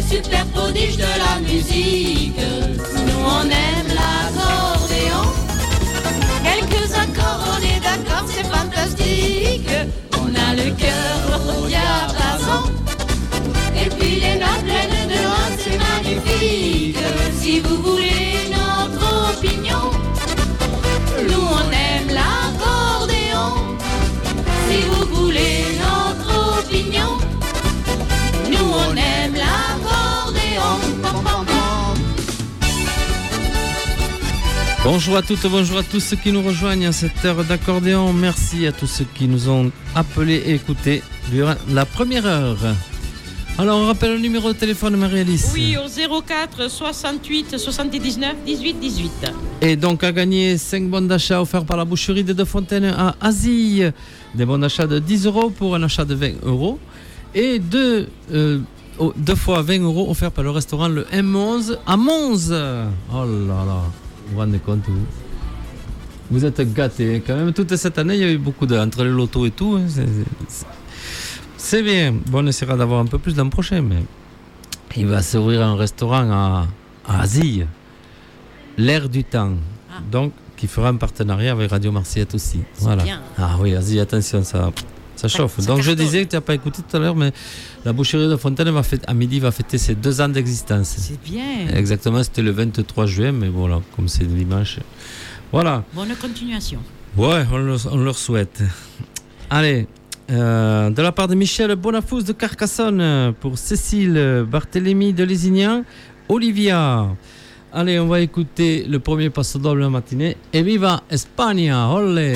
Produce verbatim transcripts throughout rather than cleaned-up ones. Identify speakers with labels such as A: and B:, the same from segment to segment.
A: super prodige de la musique. Nous on aime l'accordéon. Quelques accords, on est d'accord, c'est fantastique. On a le cœur au diapason. Et puis les notes pleines de rose, c'est magnifique. Si vous voulez notre opinion, nous on aime l'accordéon. Si vous voulez notre opinion, nous on aime l'accordéon. Pam, pam, pam.
B: Bonjour à toutes, bonjour à tous ceux qui nous rejoignent à cette heure d'accordéon. Merci à tous ceux qui nous ont appelés et écoutés durant la première heure. Alors on rappelle le numéro de téléphone de Marie-Alice.
C: Oui, au zéro quatre soixante-huit soixante-dix-neuf dix-huit dix-huit.
B: Et donc à gagner cinq bons d'achat offerts par la boucherie des Deux Fontaines à Asie. Des bons d'achat de dix euros pour un achat de vingt euros. Et deux, euh, deux fois vingt euros offerts par le restaurant le M onze à Mons. Oh là là, vous vous rendez compte, vous Vous êtes gâtés quand même. Toute cette année, il y a eu beaucoup de... Entre les lotos et tout, c'est... c'est... C'est bien. Bon, on essaiera d'avoir un peu plus l'an prochain, mais il va s'ouvrir un restaurant à, à Asie, l'air du temps. Ah. Donc, qui fera un partenariat avec Radio Marseillette aussi.
C: C'est
B: voilà.
C: Bien.
B: Ah oui, Asie, attention, ça, ça chauffe. Ça, ça Donc, je disais que tu n'as pas écouté tout à l'heure, mais la boucherie de Fontaine va fêter, à midi va fêter ses deux ans d'existence.
C: C'est bien.
B: Exactement, c'était le vingt-trois juin, mais voilà, comme c'est dimanche. Voilà.
C: Bonne continuation.
B: Ouais, on, le, on leur souhaite. Allez. Euh, de la part de Michel Bonafous de Carcassonne, pour Cécile Barthélémy de Lézignan, Olivia. Allez, on va écouter le premier passo doble de la matinée. Et viva España, olé!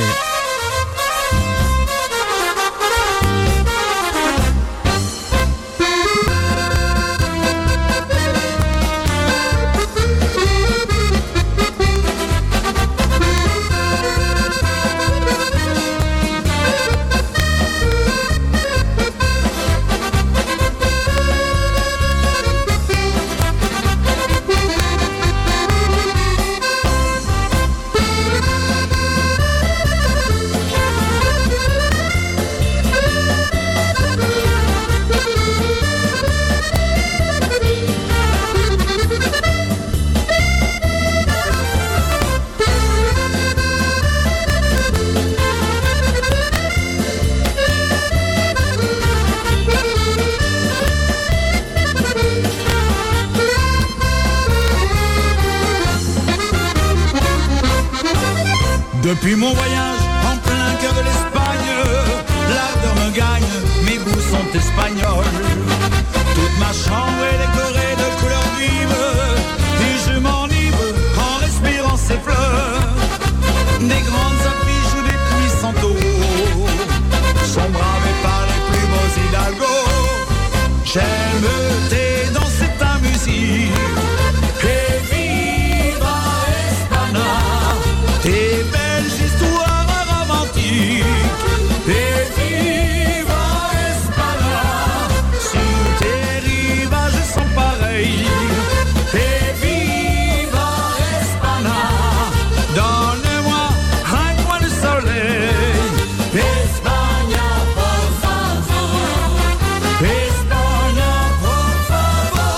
D: Depuis mon voyage en plein cœur de l'Espagne, l'ardeur me gagne, mes goûts sont espagnols. Toute ma chambre est décorée de couleurs vives, et je m'enivre en respirant ces fleurs. Des grandes affiches ou des puissants taureaux sont bravés par les plus beaux hidalgos. J'aime tes danser ta musique. Et viva España, tes belles histoires romantiques. Et viva España, sur tes rivages sont pareils. Et viva España, donne-moi un coin de soleil. España, por favor. España, por favor.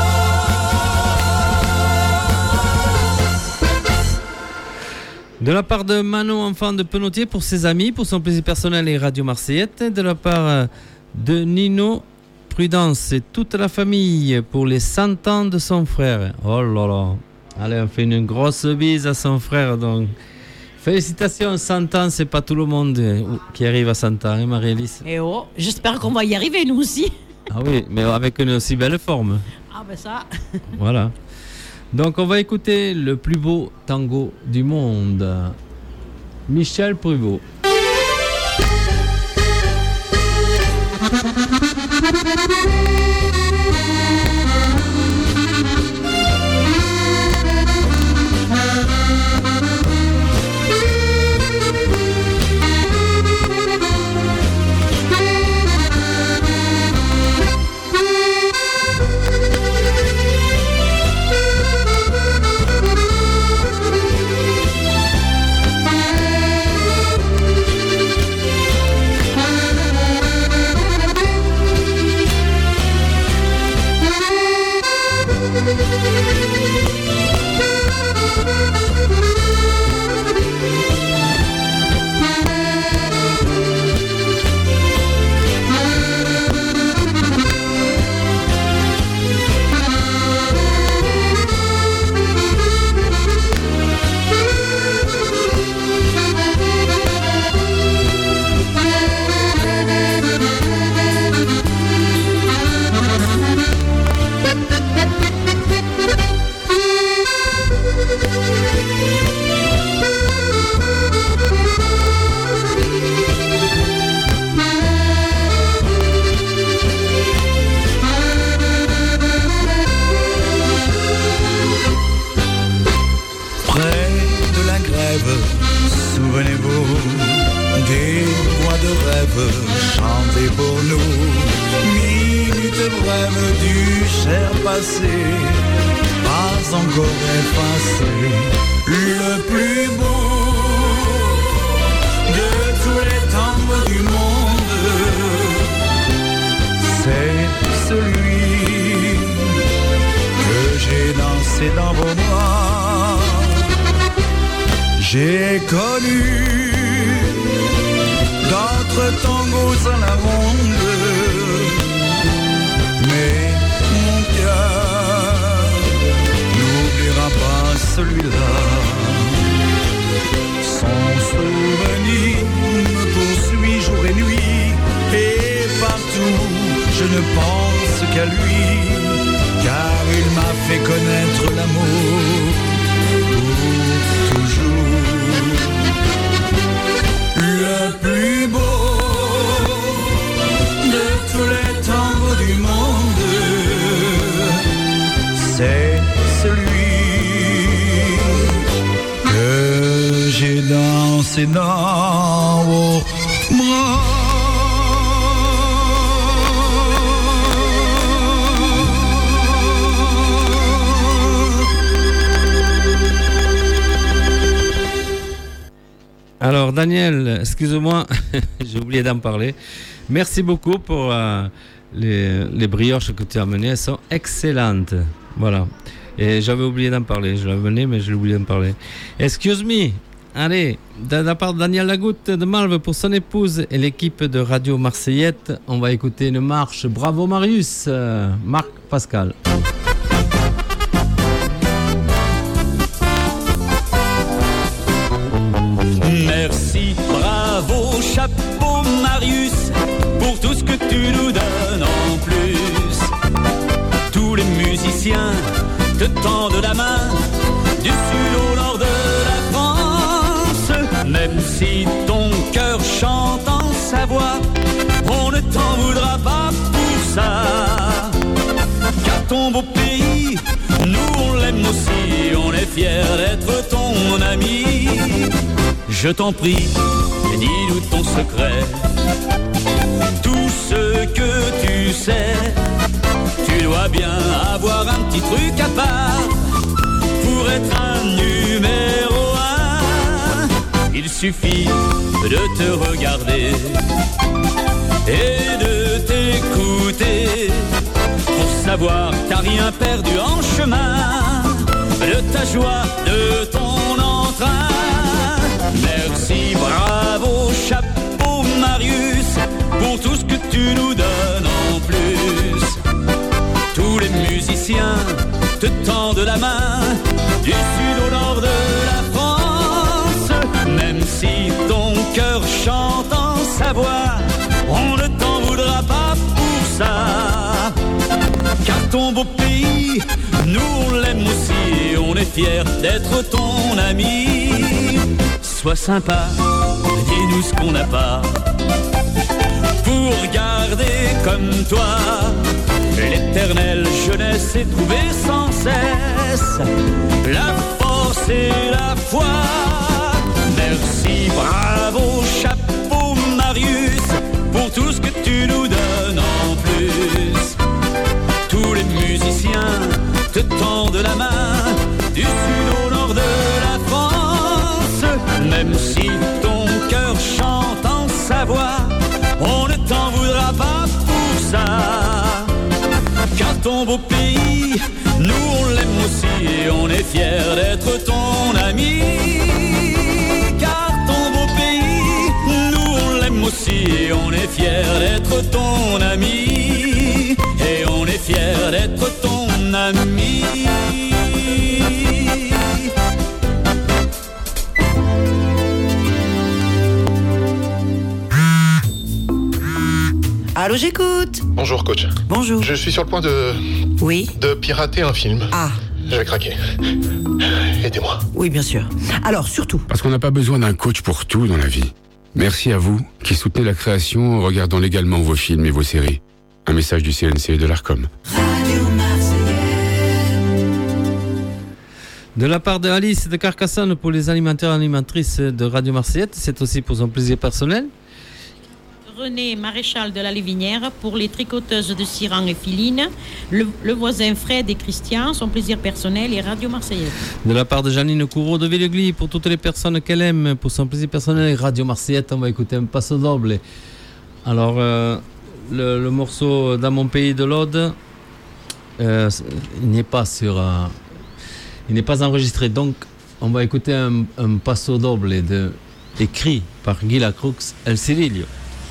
B: De la part de Manon, enfant de Penotier, pour ses amis, pour son plaisir personnel et Radio Marseillette. De la part de Nino Prudence et toute la famille, pour les cent ans de son frère. Oh là là. Allez, on fait une grosse bise à son frère. Donc, félicitations, cent ans, c'est pas tout le monde qui arrive à cent ans, hein, Marie-Alice?
C: Et oh, j'espère qu'on va y arriver, nous aussi.
B: Ah oui, mais avec une aussi belle forme.
C: Ah ben ça.
B: Voilà. Donc on va écouter le plus beau tango du monde. Michel Pruvot.
E: Thank you.
D: Souvenez-vous des voix de rêve chantées pour nous, minutes brèves du cher passé, pas encore effacé, le plus beau de tous les tangos du monde, c'est celui que j'ai dansé dans vos bras. J'ai connu d'autres tangos à la ronde, mais mon cœur n'oubliera pas celui-là. Son souvenir me poursuit jour et nuit, et partout je ne pense qu'à lui, car il m'a fait connaître l'amour pour toujours. Le plus beau de tous les tangos du monde, c'est celui que j'ai dansé dans vos bras.
B: Alors Daniel, excuse-moi, j'ai oublié d'en parler. Merci beaucoup pour euh, les, les brioches que tu as amenées, elles sont excellentes. Voilà. Et j'avais oublié d'en parler, je l'avais amené mais j'ai oublié d'en parler. Excuse me, allez, de la part de Daniel Lagoutte de Malve pour son épouse et l'équipe de Radio Marseillette, on va écouter une marche. Bravo Marius, euh, Marc Pascal.
E: Merci, bravo, chapeau Marius, pour tout ce que tu nous donnes en plus. Tous les musiciens te tendent la main, du sud au nord de la France. Même si ton cœur chante en Savoie, on ne t'en voudra pas pour ça. Car ton beau pays, nous on l'aime aussi, on est fiers d'être ton ami. Je t'en prie, dis-nous ton secret, tout ce que tu sais. Tu dois bien avoir un petit truc à part pour être un numéro un. Il suffit de te regarder et de t'écouter pour savoir que t'as rien perdu en chemin de ta joie, de ton entrain. Merci, bravo, chapeau Marius, pour tout ce que tu nous donnes en plus. Tous les musiciens te tendent la main, du sud au nord de la France. Même si ton cœur chante en Savoie, on ne t'en voudra pas pour ça. Car ton beau pays, nous on l'aime aussi, on est fiers d'être ton ami. Sois sympa, dis-nous ce qu'on n'a pas, pour garder comme toi l'éternelle jeunesse et trouver sans cesse la force et la foi. Merci, bravo, chapeau Marius, pour tout ce que tu nous donnes en plus. Tous les musiciens te tendent la main, du sud au nord de la France. Même si ton cœur chante en Savoie, on ne t'en voudra pas pour ça. Car ton beau pays, nous on l'aime aussi, et on est fiers d'être ton ami. Car ton beau pays, nous on l'aime aussi, et on est fiers d'être ton ami. Et on est fiers d'être ton ami.
F: Allô, j'écoute.
G: Bonjour coach.
F: Bonjour.
G: Je suis sur le point de...
F: Oui.
G: de pirater un film.
F: Ah. Je vais craquer. Aidez-moi.
G: Oui, bien sûr. Alors, surtout...
H: Parce qu'on n'a pas besoin d'un coach pour tout dans la vie. Merci à vous qui soutenez la création en regardant légalement vos films et vos séries. Un message du C N C et de l'ARCOM.
B: De la part de Alice de Carcassonne pour les animateurs et animatrices de Radio Marseillette, c'est aussi pour son plaisir personnel.
C: René Maréchal de la Lévinière pour les tricoteuses de Siran et Filine, le, le voisin Fred et Christian, son plaisir personnel et Radio Marseillette.
B: De la part de Janine Courreau de Villeglis pour toutes les personnes qu'elle aime, pour son plaisir personnel et Radio Marseillette, on va écouter un passo doble. Alors, euh, le, le morceau Dans mon pays de l'Aude, euh, il n'est pas sur, euh, il n'est pas enregistré, donc on va écouter un, un passo doble de, écrit par Guy Lacroix, El Cirilio.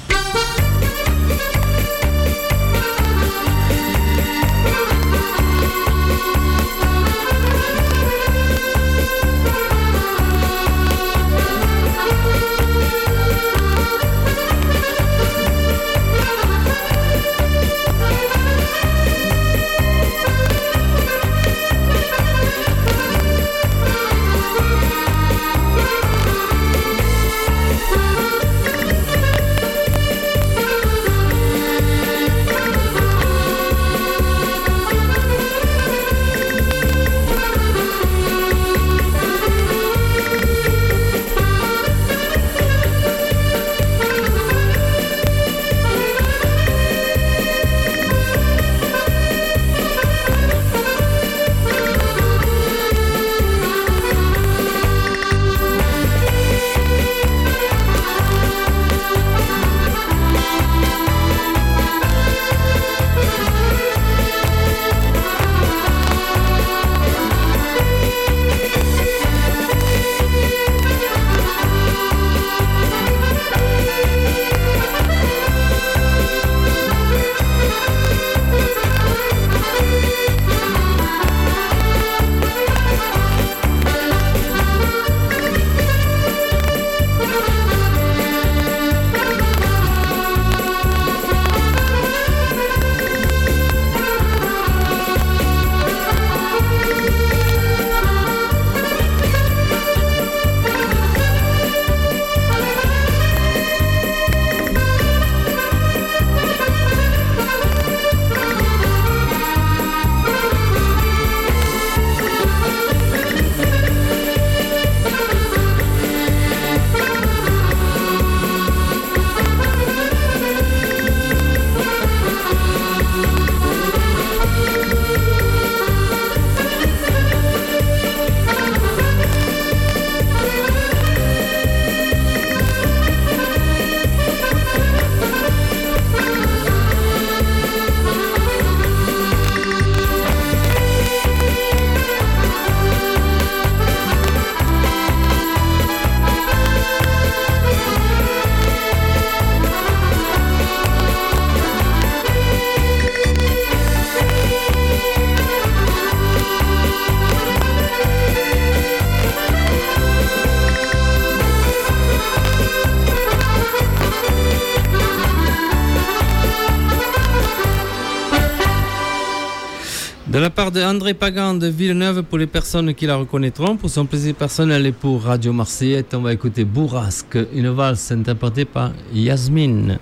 B: De la part de André Pagan de Villeneuve pour les personnes qui la reconnaîtront, pour son plaisir personnel et pour Radio Marseillette, on va écouter Bourrasque, une valse interprétée par Yasmine.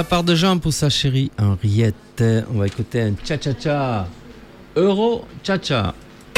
B: part de Jean pour sa chérie Henriette. On va écouter un cha-cha-cha. Euro cha-cha.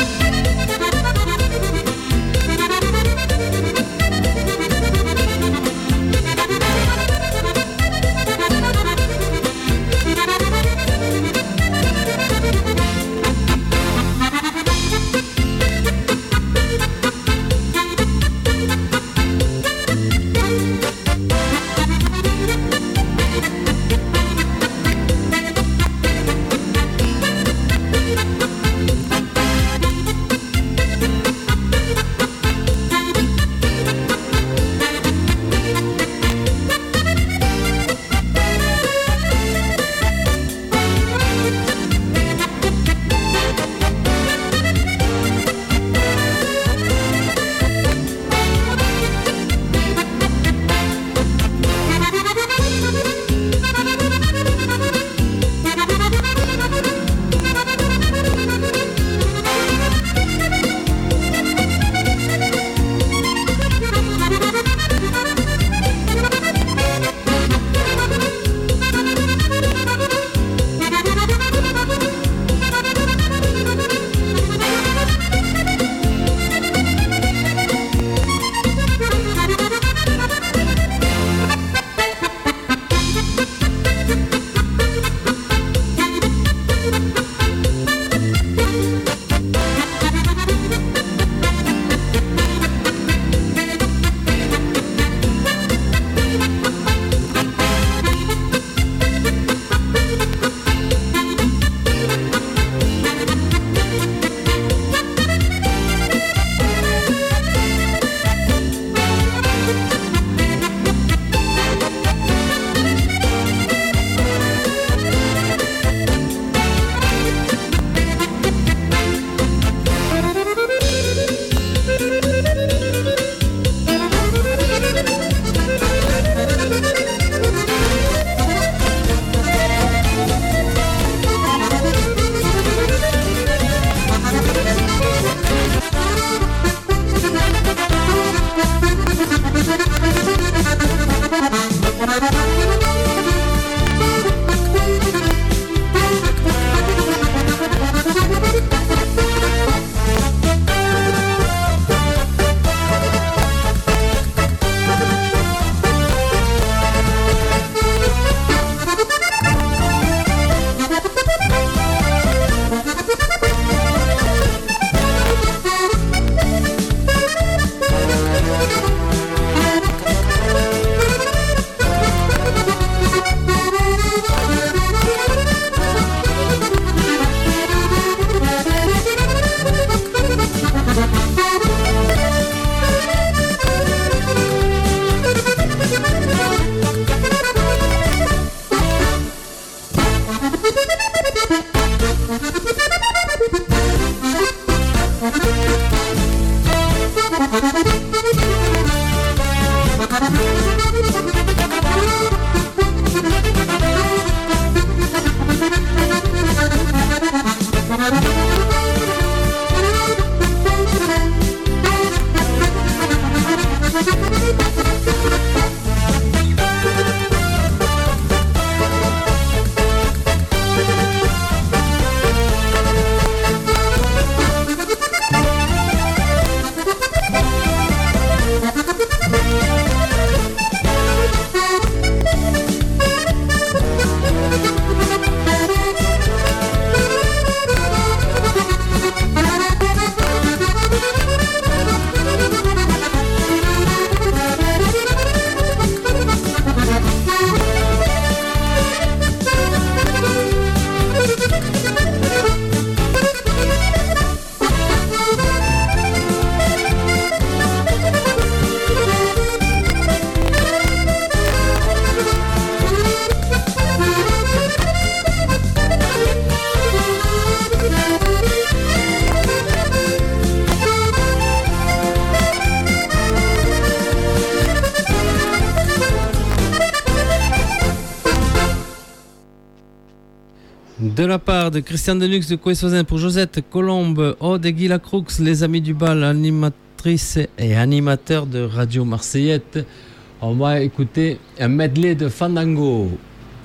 B: De la part de Christian Deluxe de Couessozin pour Josette Colombe, Aude et Guy Lacroux, les amis du bal, animatrices et animateurs de Radio Marseillette, on va écouter un medley de Fandango.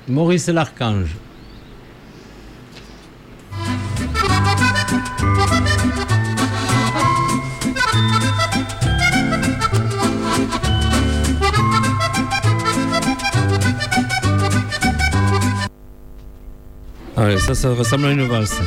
B: Maurice l'Archange. Allez, ça, ça ressemble à une valse.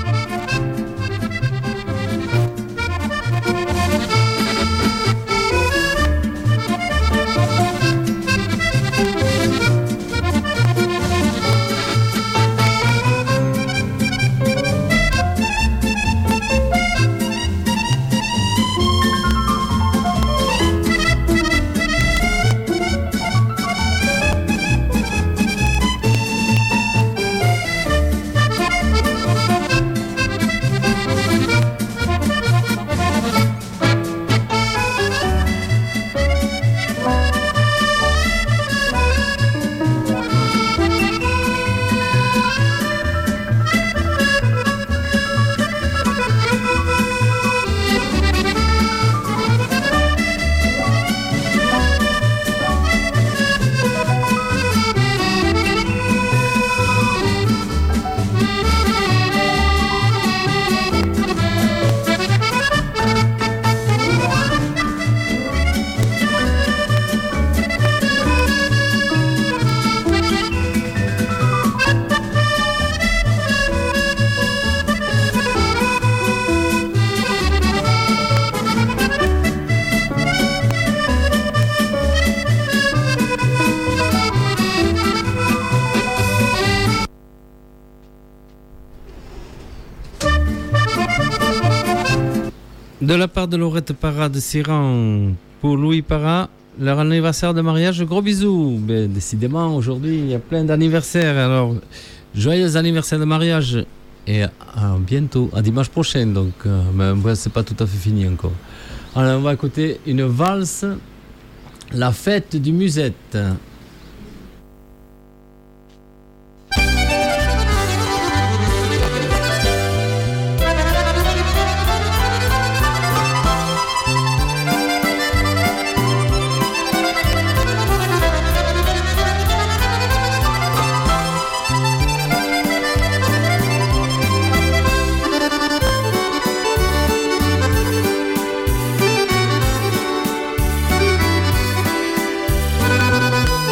B: De la part de Laurette Parra de Siran pour Louis Parra, leur anniversaire de mariage, gros bisous. Ben, décidément, aujourd'hui, il y a plein d'anniversaires. Alors, joyeux anniversaire de mariage et à, à bientôt, à dimanche prochain. Donc, euh, mais bon, c'est pas tout à fait fini encore. Alors, on va écouter une valse, La fête du Musette.
A: Thank you.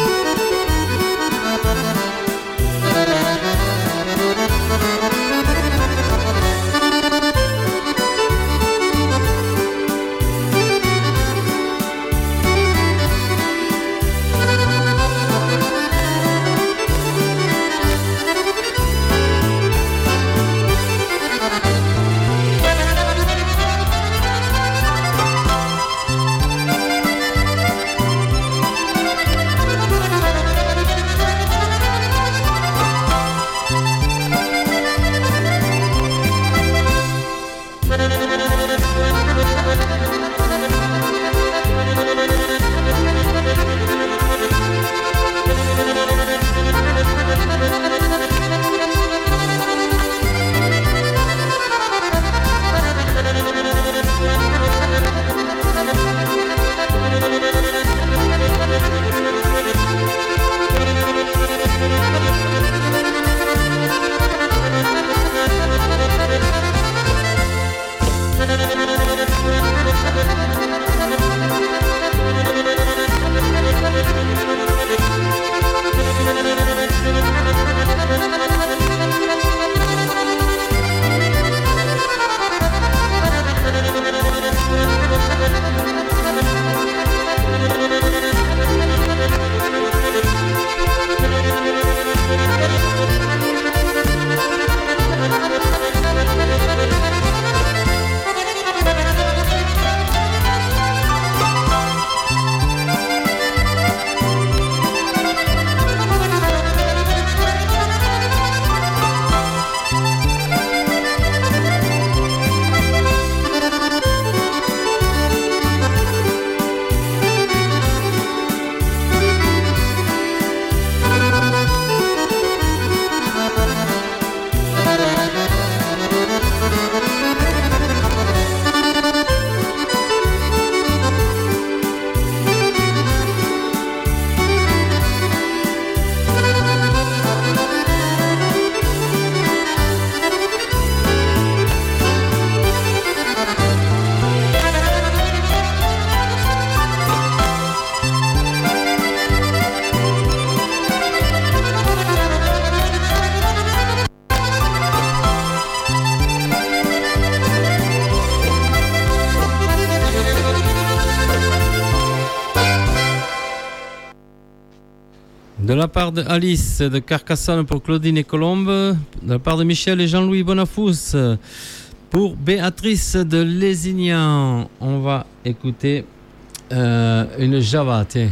B: De la part de Alice de Carcassonne pour Claudine et Colombe. De la part de Michel et Jean-Louis Bonafous pour Béatrice de Lézignan. On va écouter euh, une Java, tiens.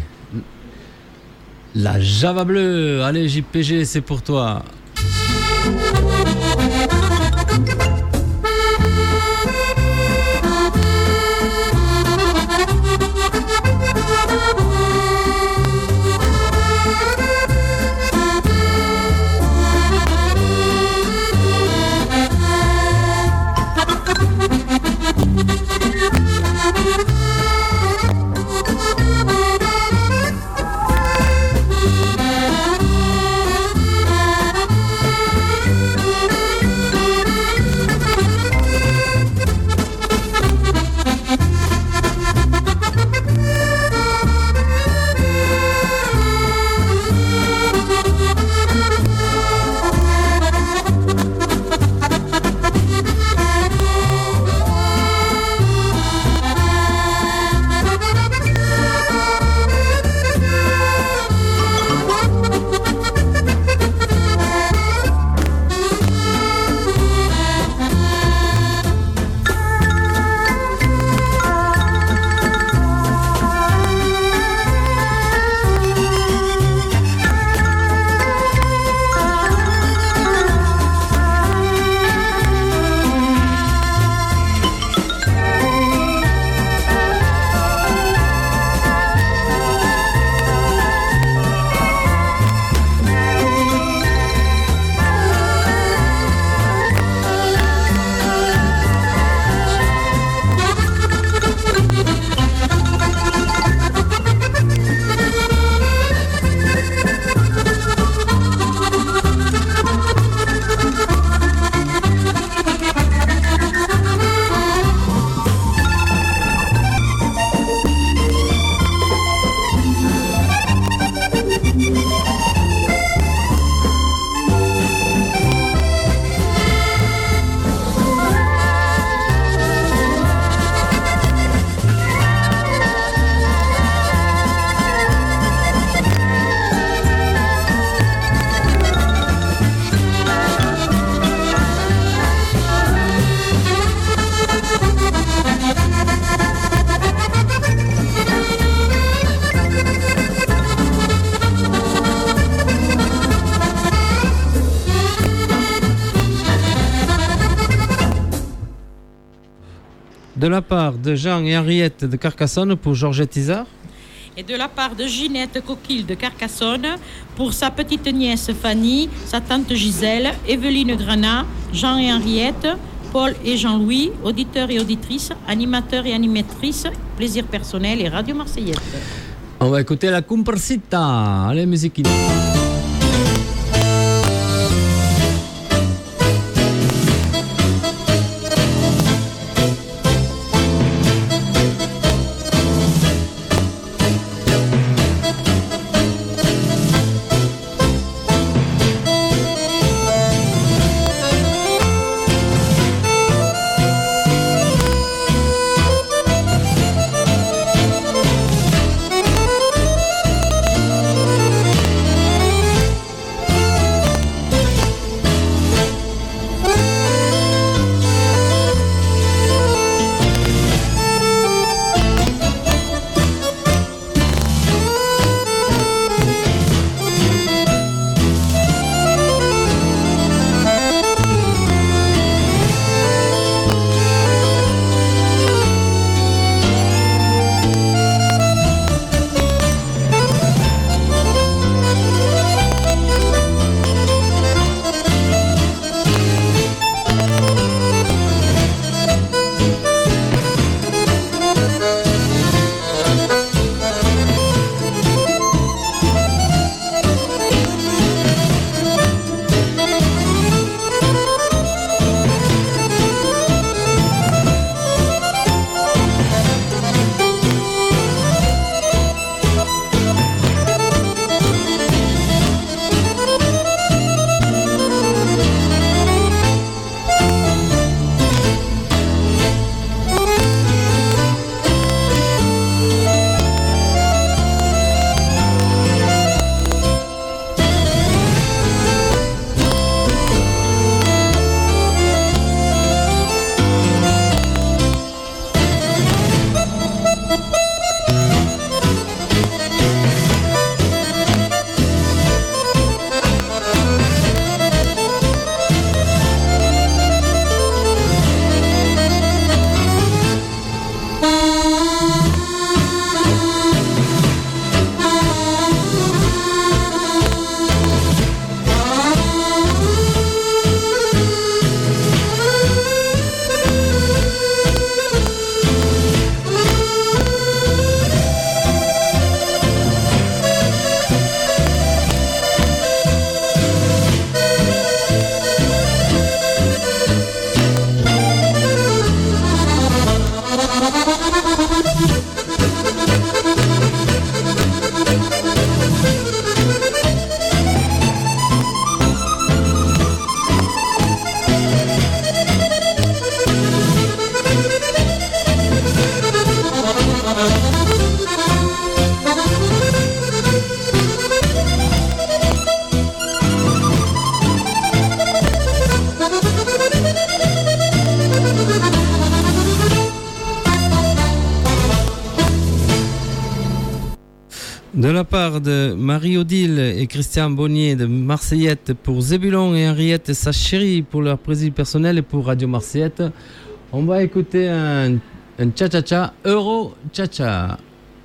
B: La Java bleue. Allez, J P G, c'est pour toi. De la part de Jean et Henriette de Carcassonne pour Georgette Isard.
C: Et de la part de Ginette Coquille de Carcassonne pour sa petite nièce Fanny, sa tante Gisèle, Evelyne Granat, Jean et Henriette, Paul et Jean-Louis, auditeurs et auditrices, animateurs et animatrices, plaisir personnel et Radio Marseillaise.
B: On va écouter la Comparsita. Allez, musique.
A: Thank
B: De la part de Marie-Odile et Christian Bonnier de Marseillette pour Zébulon et Henriette et sa chérie pour leur plaisir personnel et pour Radio Marseillette, on va écouter un, un cha-cha-cha, Euro cha-cha.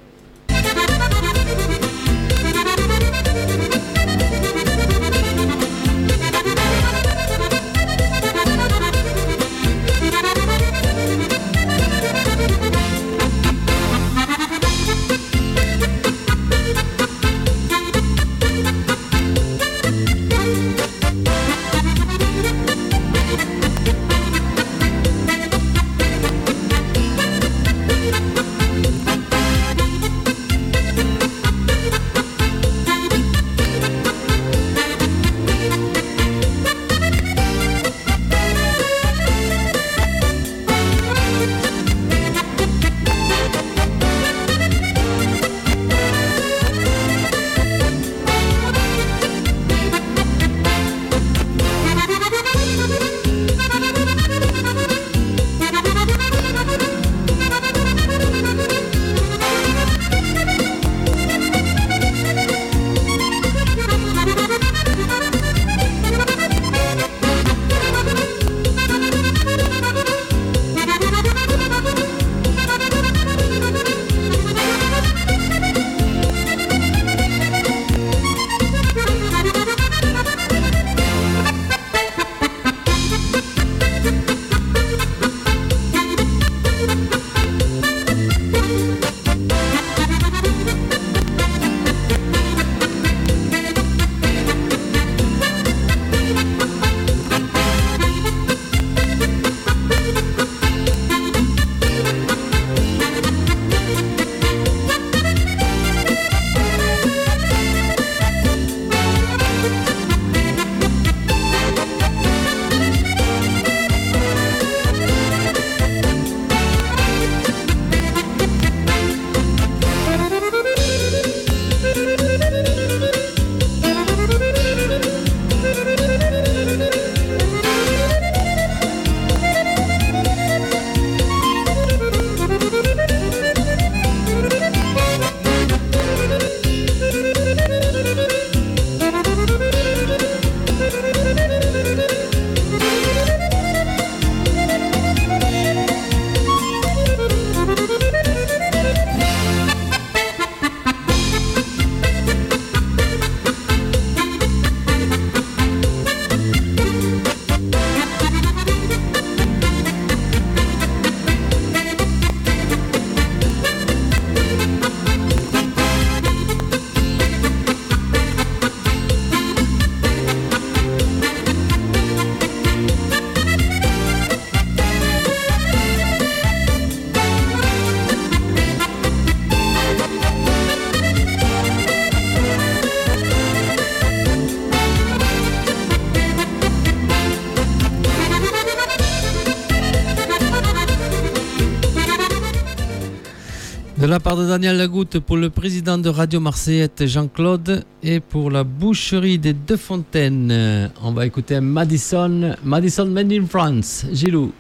B: De la part de Daniel Lagoutte pour le président de Radio Marseillette Jean-Claude et pour la boucherie des Deux Fontaines. On va écouter Madison, Madison Made in France, Gilou.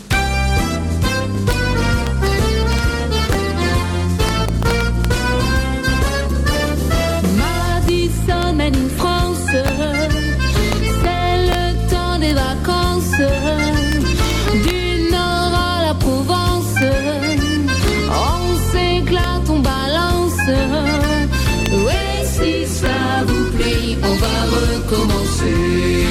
I: Madison Made in France, c'est le temps des vacances, du nord à la Provence. On balance, ouais, si ça vous plaît, on va recommencer.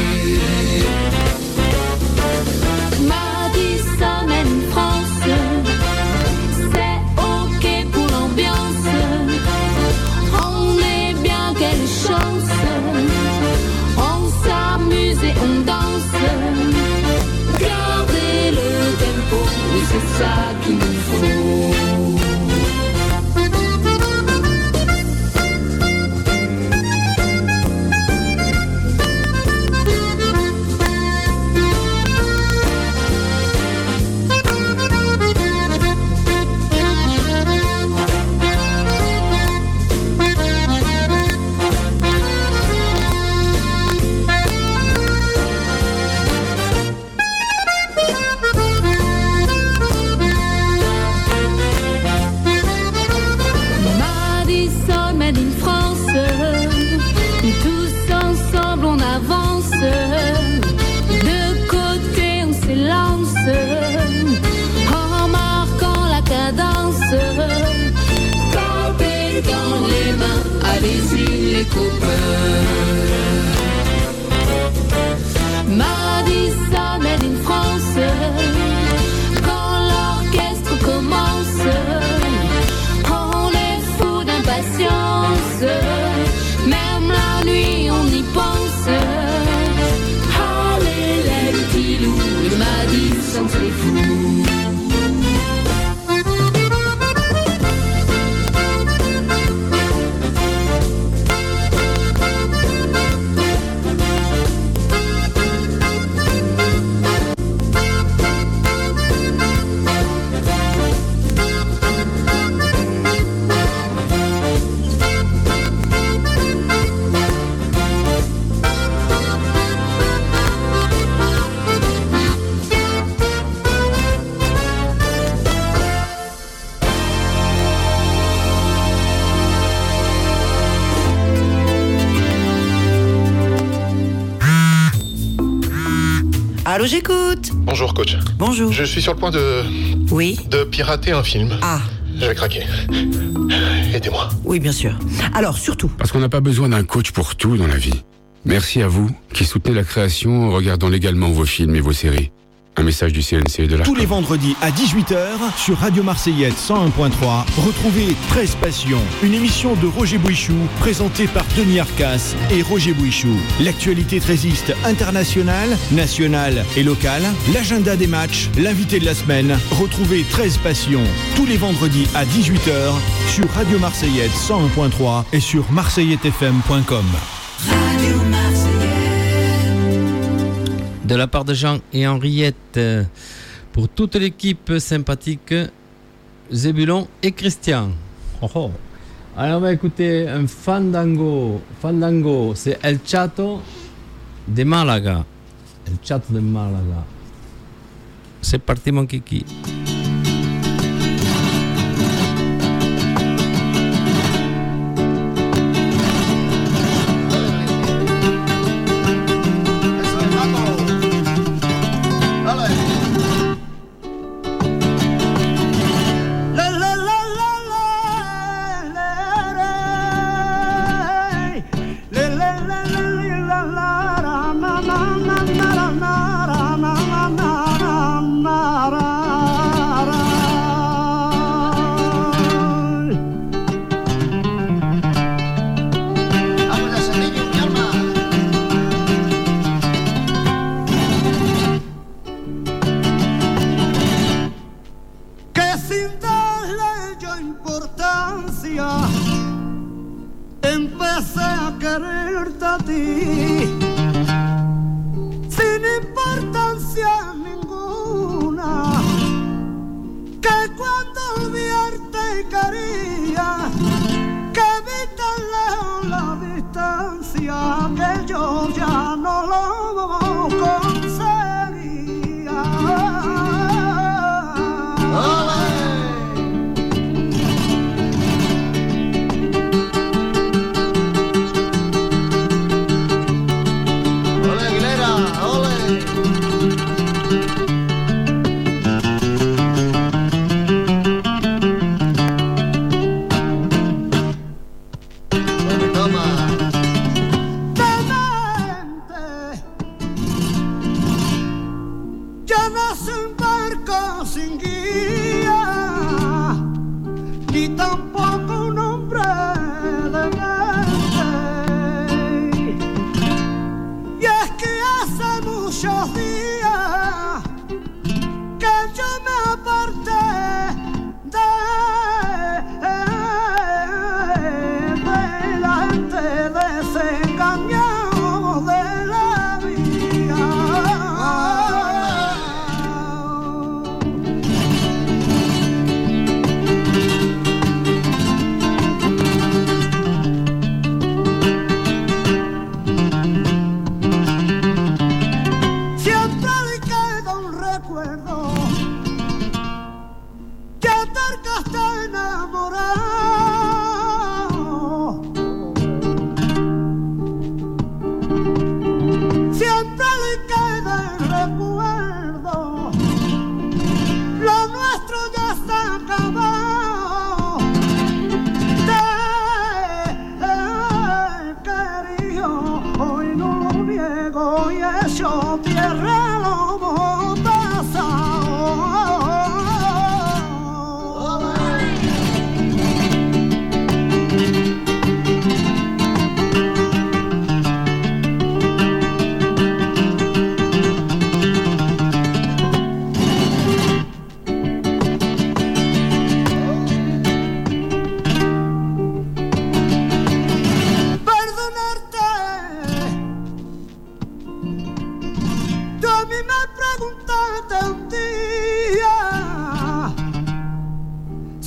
I: Madison Made in France, c'est ok pour l'ambiance. On est bien, quelle chance. On s'amuse et on danse. Gardez le tempo, oui, c'est ça qu'il nous faut.
A: copains.
I: Madison made in France. Quand l'orchestre commence, on est fou d'impatience. Même la nuit on y pense. Allez les petits loups, le Madison c'est fou.
G: Allô, j'écoute.
F: Bonjour coach.
G: Bonjour.
F: Je suis sur le point de...
G: Oui.
F: de pirater un film.
G: Ah.
F: Je vais craquer. Aidez-moi.
G: Oui, bien sûr. Alors, surtout.
H: Parce qu'on n'a pas besoin d'un coach pour tout dans la vie. Merci à vous qui soutenez la création en regardant légalement vos films et vos séries. Un message du C N C et de l'A R C O M.
J: Tous les vendredis à dix-huit heures sur Radio Marseillaise cent un point trois, retrouvez treize Passions, une émission de Roger Bouichou présentée par Denis Arcas et Roger Bouichou. L'actualité trésiste internationale, nationale et locale, l'agenda des matchs, l'invité de la semaine. Retrouvez treize Passions tous les vendredis à dix-huit heures sur Radio Marseillaise cent un point trois et sur marseillais f m point com.
A: Radio Marseillaise.
B: De la part de Jean et Henriette, pour toute l'équipe sympathique, Zébulon et Christian. Oh oh. Alors on va écouter un fandango. Fandango, c'est El Chato de Malaga. El Chato de Malaga. C'est parti mon kiki.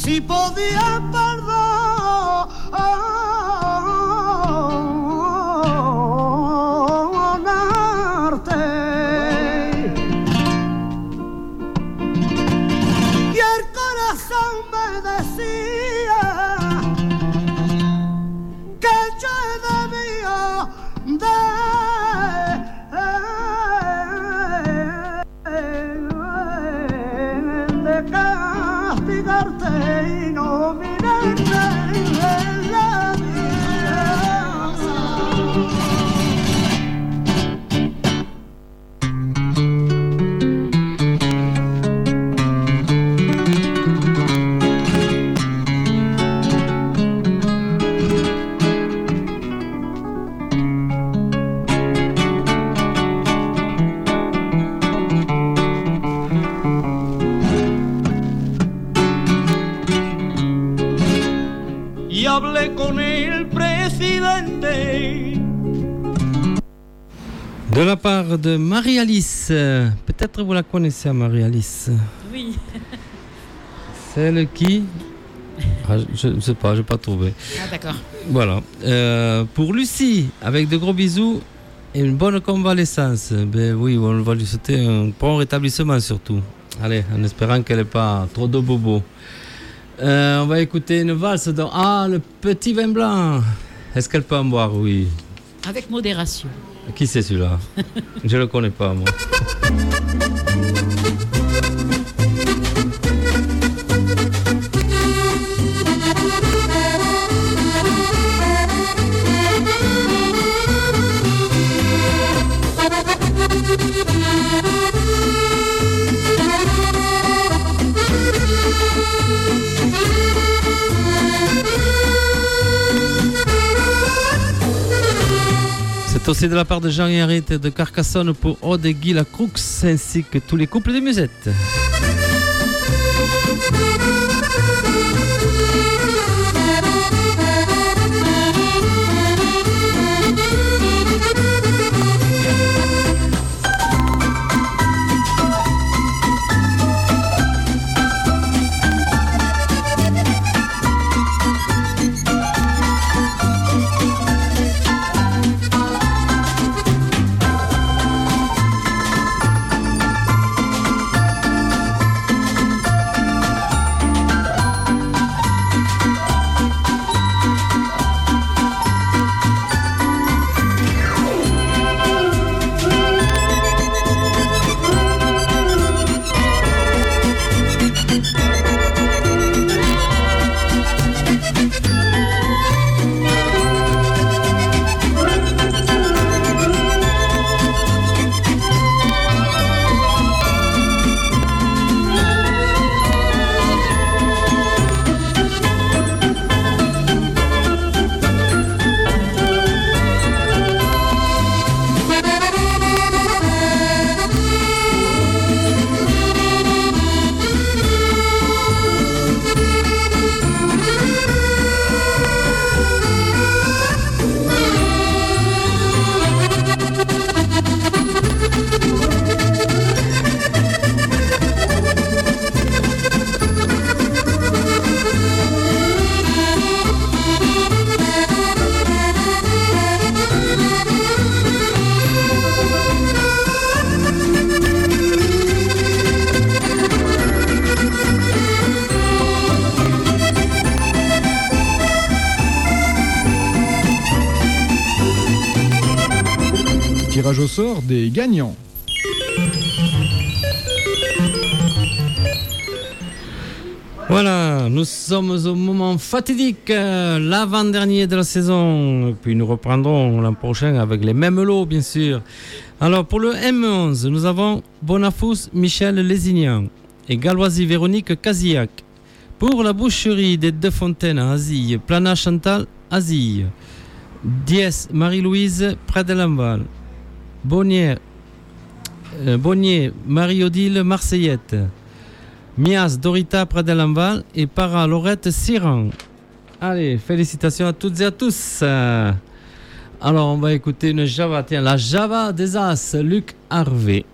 K: si podía perdonarte. Y el corazón me decía que yo debía de de castigarte y no mirarte en la y hablé con el presidente.
B: De la part de Marie-Alice. Peut-être vous la connaissez, Marie-Alice.
C: Oui.
B: Celle qui... Ah, je ne sais pas, je n'ai pas trouvé.
C: Ah, d'accord.
B: Voilà. Euh, pour Lucie, avec de gros bisous et une bonne convalescence. Ben oui, on va lui souhaiter un bon rétablissement surtout. Allez, en espérant qu'elle n'ait pas trop de bobos. Euh, on va écouter une valse dans Ah, le petit vin blanc. Est-ce qu'elle peut en boire? Oui.
C: Avec modération.
B: Qui c'est celui-là? Je ne le connais pas, moi. C'est aussi de la part de Jean et Henriette de Carcassonne pour Aude et Guy Lacroux, ainsi que tous les couples de musettes.
J: Tirage au sort des gagnants.
B: Voilà, nous sommes au moment fatidique, euh, l'avant-dernier de la saison. Puis nous reprendrons l'an prochain avec les mêmes lots, bien sûr. Alors, pour le M onze, nous avons Bonafous Michel Lézignan et Galoisie Véronique Casillac. Pour la boucherie des Deux Fontaines à Azille, Plana Chantal Azille. Diès Marie-Louise près de Lamval. Bonnier, euh, Bonnier Marie-Odile Marseillette. Mias Dorita près de Lamval et Para Laurette Siran. Allez, félicitations à toutes et à tous. Euh, alors, on va écouter une Java. Tiens, la Java des As, Luc Harvey.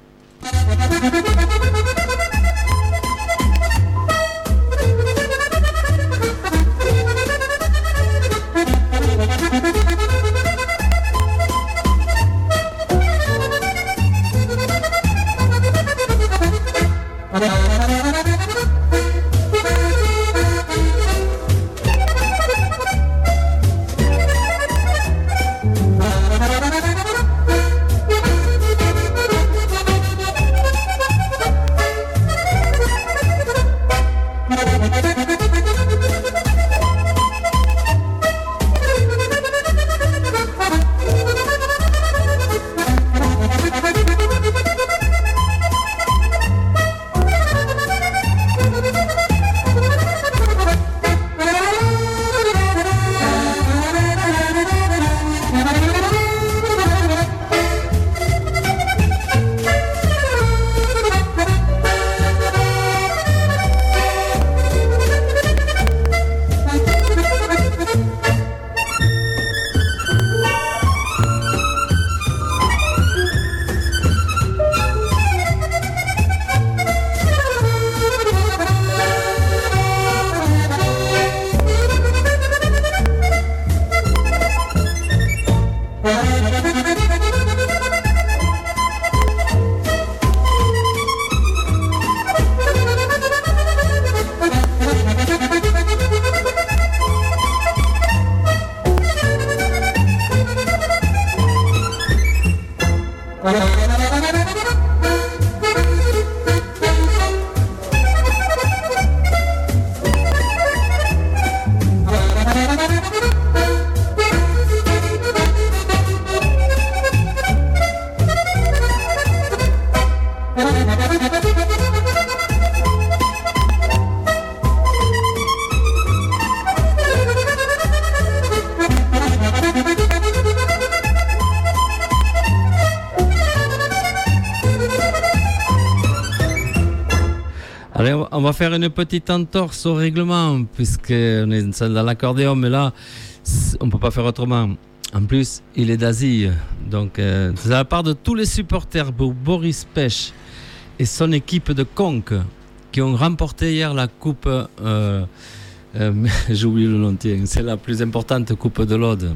B: Allez, on va faire une petite entorse au règlement, puisqu'on est dans l'accordéon, mais là, on ne peut pas faire autrement. En plus, il est d'Asie. Donc, euh, c'est à la part de tous les supporters pour Boris Pech et son équipe de Conques qui ont remporté hier la coupe. Euh, euh, j'ai oublié le nom, tiens, c'est la plus importante coupe de l'Aude.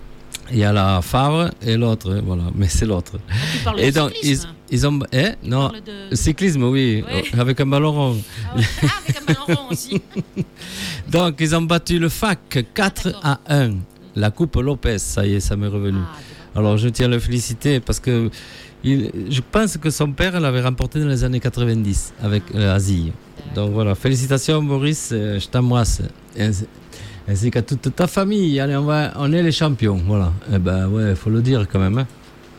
B: Il y a la Favre et l'autre, voilà, mais c'est l'autre.
C: Ah, tu parles
B: et
C: de
B: donc,
C: cyclisme.
B: ils, ils ont. Eh, non,
C: de...
B: cyclisme, oui,
C: Ouais.
B: avec un ballon rond.
C: Ah, ouais. Ah, avec un ballon rond aussi.
B: Donc, ils ont battu le F A C quatre à un. La Coupe Lopez, ça y est, ça m'est revenu.
C: Ah,
B: alors, je tiens à le féliciter parce que il, je pense que son père l'avait remporté dans les années quatre-vingt-dix avec euh, Asie. Donc, voilà, félicitations, Maurice, euh, je t'embrasse. Ainsi, ainsi qu'à toute ta famille. Allez, on, va, on est les champions, voilà. Eh ben, ouais, il faut le dire quand même, hein.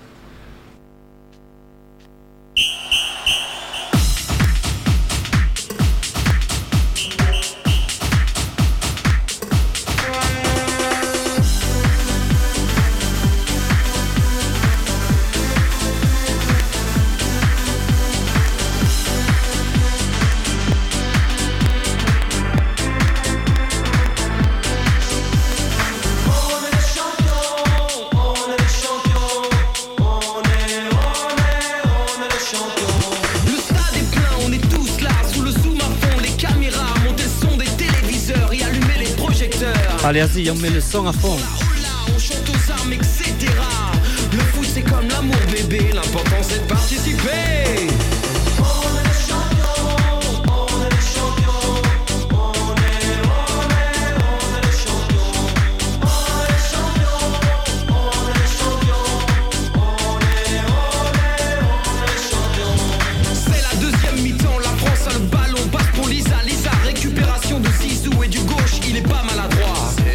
B: Allez, vas-y, on met le son à fond.
L: On chante aux armes, et cetera. Le foot c'est comme l'amour bébé, l'important c'est de participer. On est les champions, on est les champions, on est, on est, on est les champions. On est les champions, on est les champions, on est, on est, on est les champions. C'est la deuxième mi-temps, la France a le ballon, passe pour Lisa, Lisa, récupération de Zizou et du gauche, il est pas maladroit.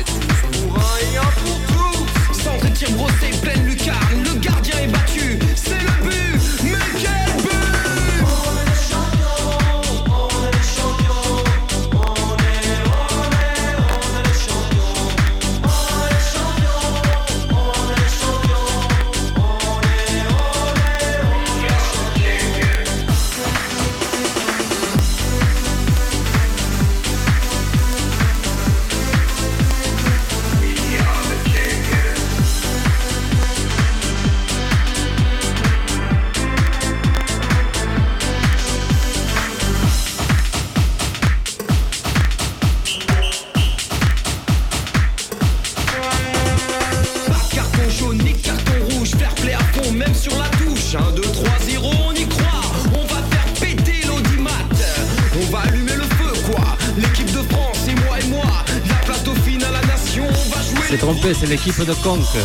L: Centre et tir brossé, pleine lucarne, le gardien est battu, c'est le but, mais quel but! On est les champions, on est les champions, on est, on est, on est les champions. On est les champions, on est les champions, on est, on est, on est les même sur la touche, un, deux, trois, zéro, on y croit. On va faire péter l'audimat. On va allumer le feu, quoi. L'équipe de France et moi et moi. La plateau fine à la nation, on va jouer.
B: C'est trompé, c'est l'équipe de Conques.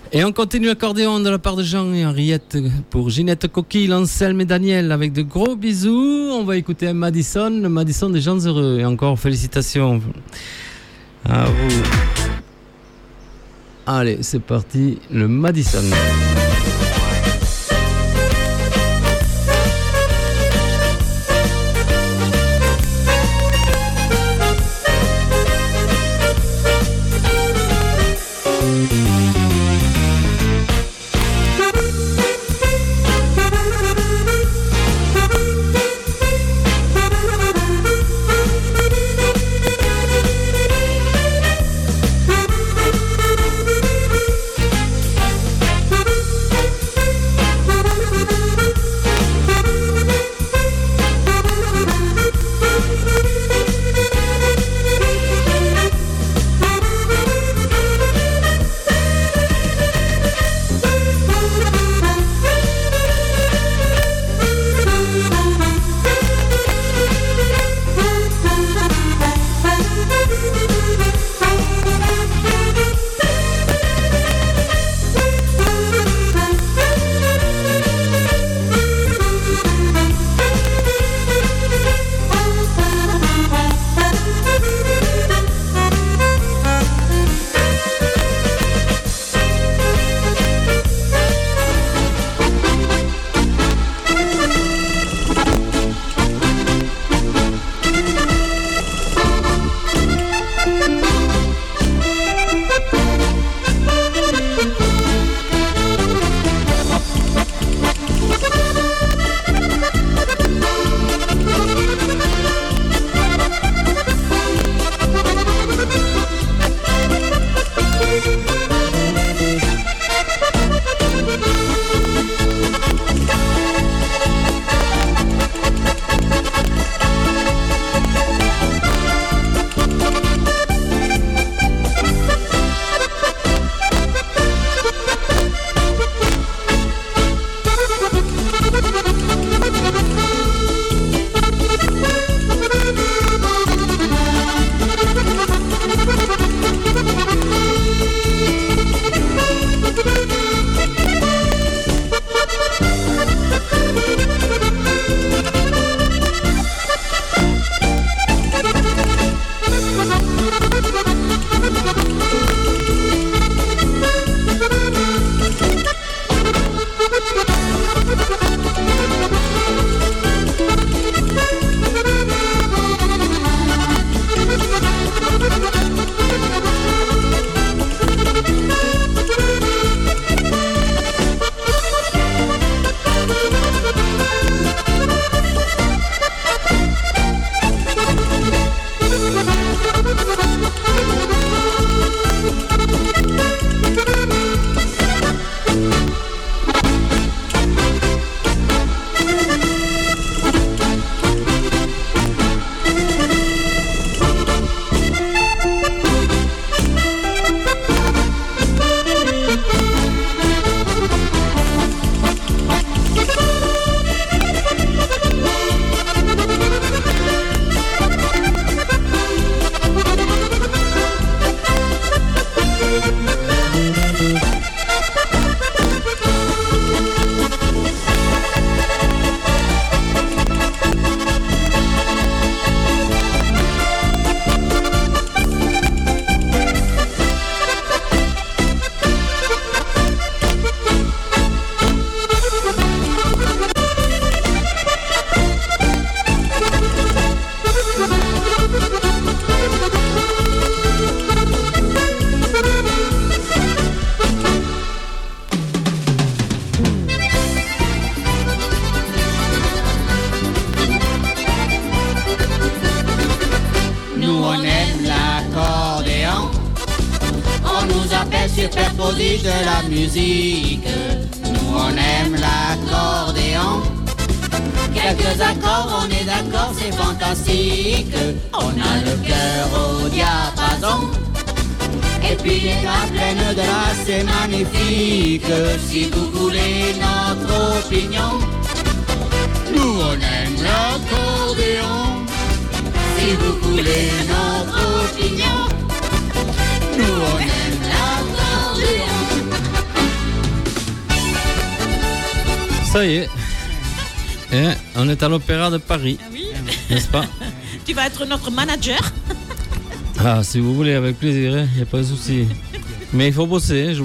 B: Et on continue accordéon de la part de Jean et Henriette pour Ginette Coquille, Anselme et Daniel avec de gros bisous. On va écouter un Madison, le Madison des gens heureux. Et encore félicitations à vous. Allez, c'est parti, le Madison.
A: prodige de la musique. Nous on aime l'accordéon. Quelques accords, on est d'accord, c'est fantastique. On a le cœur au diapason. Et puis la plaine de là, c'est magnifique. Si vous voulez notre opinion, nous on aime l'accordéon. Si vous voulez notre opinion, nous on aime l'accordéon.
B: Ça y est. Et on est à l'Opéra de Paris.
C: Ah oui.
B: N'est-ce pas?
C: Tu vas être notre manager.
B: Ah, si vous voulez, avec plaisir, il n'y a pas de souci. Mais il faut bosser. Hein, je